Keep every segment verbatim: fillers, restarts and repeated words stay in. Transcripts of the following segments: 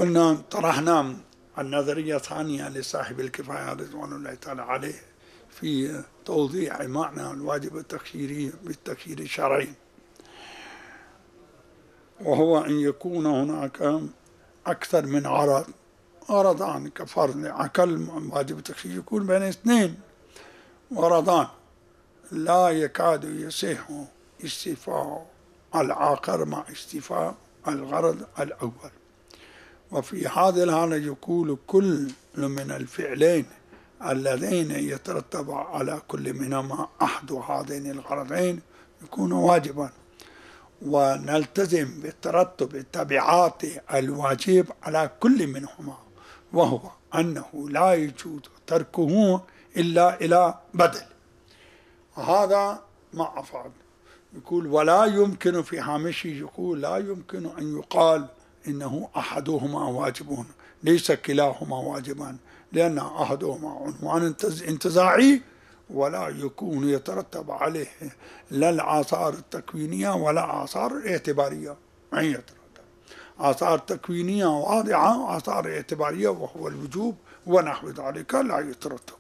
قلنا طرحنا النظرية الثانية لصاحب الكفاية رضوان الله تعالى عليه في توضيح معنى الواجب التخييري بالتخيير الشرعي، وهو أن يكون هناك أكثر من عرض، عرضان كفرض أقل واجب التخيير يكون بين اثنين، وعرضان لا يكاد يصح استيفاء الآخر مع استيفاء الغرض الأول. وفي هذه الحالة يقول كل من الفعلين اللذين يترتب على كل منهما أحد هذين الغرضين يكون واجبا، ونلتزم بترتب التبعات الواجب على كل منهما، وهو أنه لا يجوز تركه إلا إلى بدل. هذا ما أفعل يقول ولا يمكن في هامشه، يقول لا يمكن أن يقال إنه أحدهما واجب، ليس كلاهما واجبان، لأن أحدهما عنوان انتزاعي ولا يكون يترتب عليه لا الآثار التكوينية ولا آثار الاعتبارية، ما يترتب آثار تكوينية واضحة وآثار اعتبارية وهو الوجوب ونحو ذلك لا يترتب.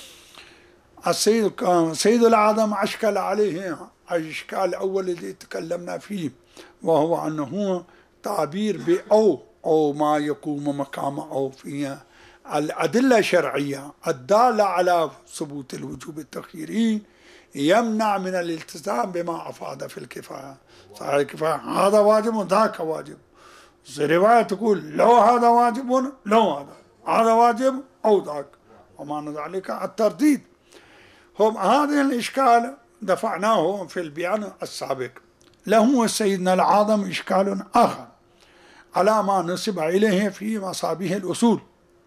السيد سيد العظم أشكل عليه الإشكال الأول الذي تكلمنا فيه، وهو أنه تعبير بأو أو ما يقوم مقام أو فيها الأدلة الشرعية الدالة على ثبوت الوجوب التخييري يمنع من الالتزام بما أفاد في الكفاية. صحيح الكفاية هذا واجب وذاك واجب، الرواية تقول لو هذا واجب لو هذا هذا واجب أو ذاك، ومعنى ذلك الترديد. هم هذا الإشكال دفعناه في البيان السابق. له سيدنا العظم إشكال آخر على ما نسب إليه في مصابيح الأصول،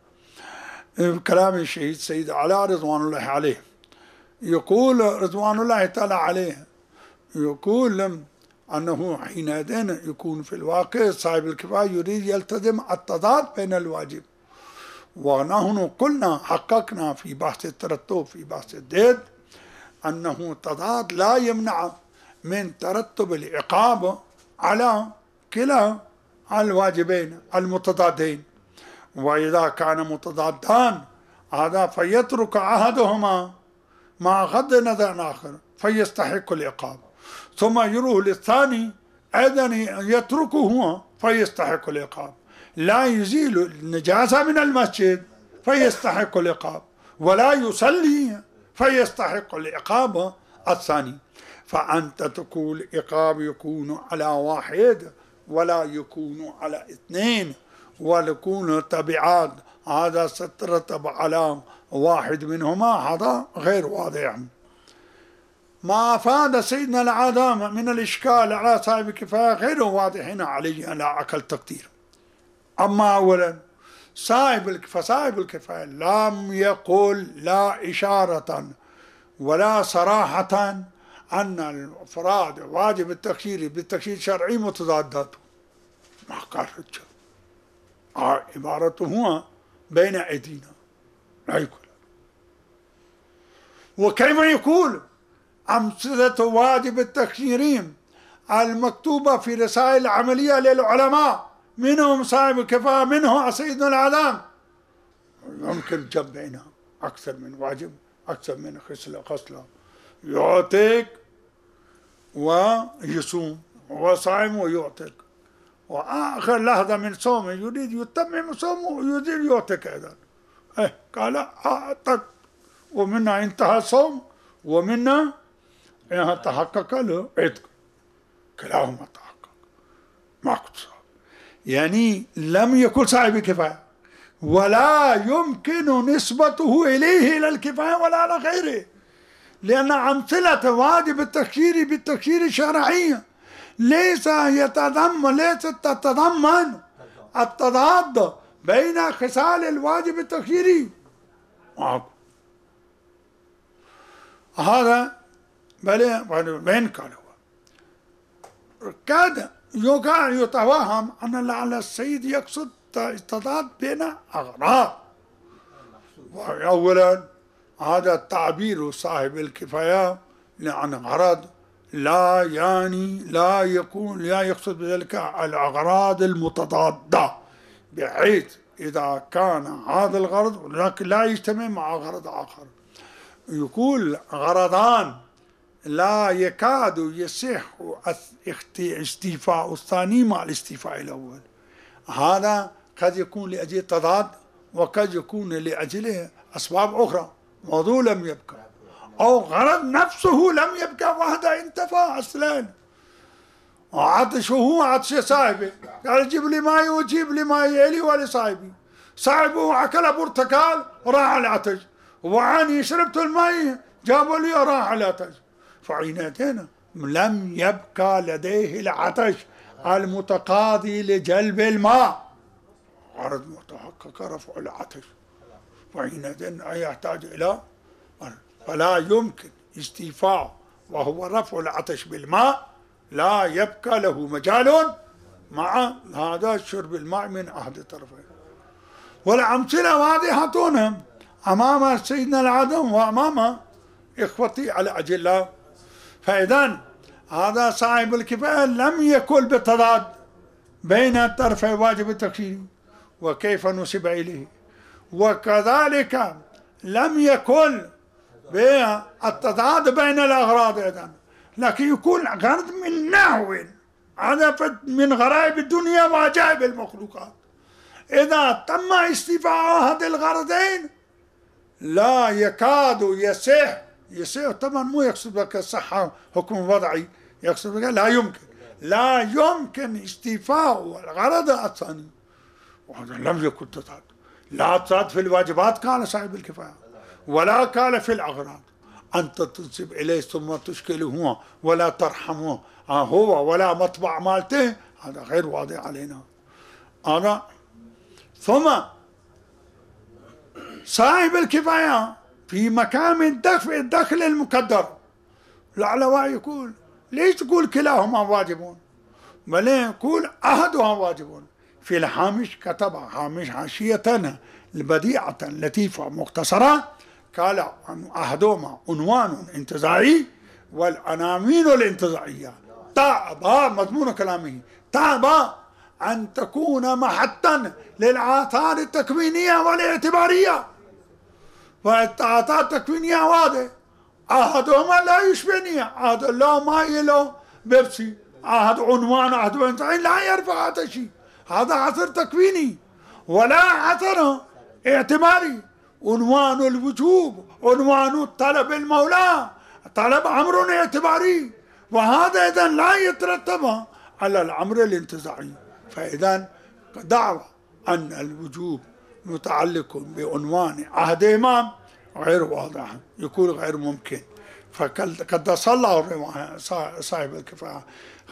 كلام الشهيد سيد علاء رضوان الله عليه، يقول رضوان الله تعالى عليه يقول أنه حينئذ يكون في الواقع صاحب الكفاية يريد يلتزم التضاد بين الواجب، ونحن قلنا حققنا في بحث الترتب في بحث الديد أنه تضاد لا يمنع من ترتب العقاب على كلا الواجبين المتضادين، وإذا كان متضادان هذا فيترك أحدهما مع غض النظر آخر فيستحق العقاب، ثم يروح للثاني أيضا يتركه هو فيستحق العقاب، لا يزيل النجاسة من المسجد فيستحق العقاب، ولا يصلي فيستحق العقاب الثاني. فأنت تقول عقاب يكون على واحد ولا يكون على اثنين، ويكون تبعات هذا سترتب على واحد منهما، هذا غير واضح. ما أفاد سيدنا العظام من الإشكال على صاحب الكفاية غير واضح عليه على أقل تقدير. أما أولا صاحب فصاحب الكفاية لم يقل لا إشارة ولا صراحة أن الأفراد واجب التخيير بالتخيير الشرعي متضادات، ما قال رجل عبارته هو بين أيدينا لا يقول. وكيف يقول أمثلة واجب التخيير المكتوبة في رسائل عملية للعلماء منهم صاحب الكفاية منه سيدنا العظام، يمكن جمع بينها أكثر من واجب أكثر من خصلة خصلة، يعطيك ويصوم وصائم ويعطيك، وآخر لحظة من صومه يريد يتمم صومه ويريد يعطيك أيضا. إيه قال أعطك، ومنا انتهى صوم ومنا تحقق له عتق، كلاهما تحقق ما قصر. يعني لم يكن صاحب الكفاية ولا يمكن نسبته إليه إلى الكفاية ولا على غيره، لأن أمثلة واجب التخيير بالتخيير الشرعي ليس يتضمن ليست تتضمن التضاد بين خصال الواجب التخييري. هذا بل وين قال هو كاد يقال يتوهم أن لعل السيد يقصد تضاد بين أغراض. أولا هذا التعبير صاحب الكفاية عن غرض لا يعني لا يكون لا يقصد بذلك الأغراض المتضادة، بحيث إذا كان هذا الغرض لكن لا يجتمع مع غرض آخر، يقول غرضان لا يكاد يصح استيفاء الثاني مع الاستيفاء الأول. هذا قد يكون لأجل تضاد، وقد يكون لأجل أسباب أخرى، موضوع لم يبقى، أو غرض نفسه لم يبقى وحده انتفى أصلا. عطشه عطش صاحبه، قال جيب لي ماي وجيب لي ماي لي ولصاحبي. صاحبه أكل برتقال راح العطش، وعاني شربت الماء جابوا لي راح العطش. فعينتين لم يبقى لديه العطش المتقاضي لجلب الماء، غرض متحقق رفع العطش، فعينتين يحتاج إلى، فلا يمكن استيفاء وهو رفع العطش بالماء، لا يبقى له مجال مع هذا شرب الماء من أحد الطرفين. والأمثلة واضحة أمام سيدنا العدم وأمام إخوتي على أجل. فإذا هذا صاحب الكفاية لم يكن بالتضاد بين الطرفين واجب التكفير وكيف نسب إليه، وكذلك لم يكن بالتضاد بين الأغراض أيضا، لكن يكون غرض من نحو هذا من غرائب الدنيا وعجائب المخلوقات. إذا تم استيفاء هذه الغرضين لا يكاد يصح، يصح طبعا مو يقصد لك الصحة حكم وضعي، يقصد لك لا يمكن، لا يمكن استيفاء الغرض الثاني، وهذا لم يكن تضاد، لا تضاد في الواجبات قال صاحب الكفاية، ولا قال في الأغراض. أنت تنسب إليه ثم تشكله هو ولا ترحمه هو ولا مطبع مالته، هذا غير واضح علينا. هذا ثم صاحب الكفاية في مقام الدفع الدخل المقدر. العلماء يقول ليش تقول كلاهما واجبون، بل يقول أحدها واجبون. في الهامش كتب هامش حاشية بديعة لطيفة مختصرة، قال أحدهما عنوان انتزاعي والأنامين الانتزاعية. تعب مضمون كلامه، تعب أن تكون محطا للآثار التكوينية والاعتبارية، والآثار التكوينية واضح، أحدهما لا يشبهني، أحد لا ماي له بيبسي، أحد عنوان أحد انتزاعي لا يرفع هذا شيء، هذا أثر تكويني ولا أثر اعتباري. عنوان الوجوب عنوان طلب المولى، طلب أمر اعتباري، وهذا إذا لا يترتب على الأمر الانتزاعي. فإذا دعوى أن الوجوب متعلق بعنوان أحدهما غير واضح، يكون غير ممكن. فقد صلى صاحب الكفاية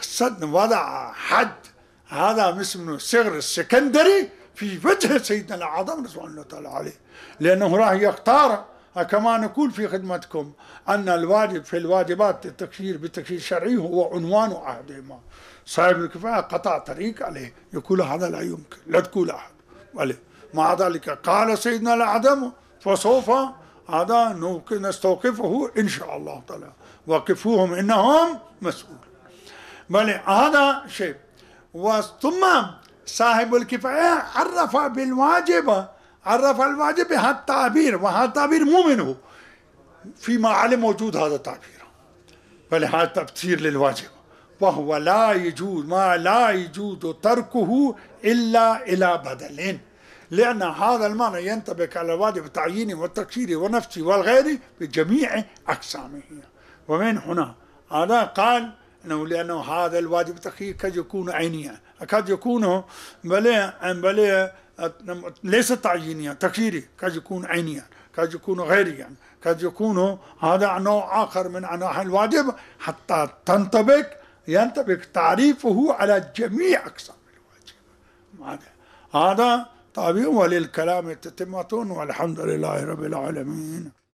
وضع حد، هذا مثل الصغر السكندري في وجه سيدنا الأعظم رضوان الله تعالى عليه، لأنه راح يختار كما نقول في خدمتكم أن الواجب في الواجبات التكفير بالتكفير الشرعي هو عنوان أحدهما. صاحب الكفاية قطع طريق عليه، يقول هذا لا يمكن، لا تقول أحد عليه. مع ذلك قال سيدنا الأعظم فسوف هذا نستوقفه إن شاء الله تعالى، وقفوهم إنهم مسؤول. بل هذا شيء. ثم صاحب الكفاية عرف بالواجب، عرف الواجب بهذا التعبير، وهذا التعبير مو منه، فيما علم موجود هذا التعبير، بل هذا تفسير للواجب، وهو لا يجوز ما لا يجوز تركه إلا إلى بدل، لأن هذا المعنى ينطبق على الواجب التعييني والتكفيري والنفسي والغيري بجميع أقسامه. ومن هنا هذا قال أنه لأنه هذا الواجب التكفيري قد يكون عينيا، قد يكون بل بل ليس تعيينيا تكفيري، قد يكون عينيا، قد يكون غيريا، قد يكون هذا نوع آخر من أنواع الواجب، حتى تنطبق ينطبق تعريفه على جميع أقسام الواجب. هذا طبيعي، وللكلام تتمة، والحمد لله رب العالمين.